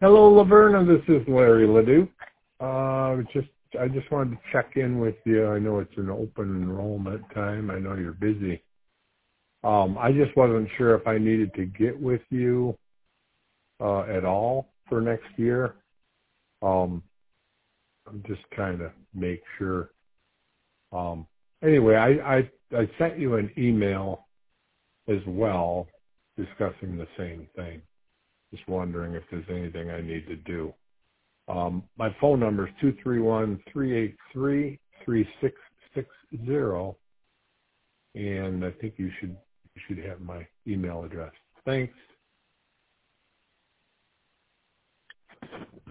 Hello, Laverna. This is Larry Leduc. I just wanted to check in with you. I know it's an open enrollment time. I know you're busy. I just wasn't sure if I needed to get with you at all for next year. I'm just trying to make sure. Anyway, I sent you an email as well discussing the same thing. Just wondering if there's anything I need to do. My phone number is 231-383-3660, and I think you should have my email address. Thanks.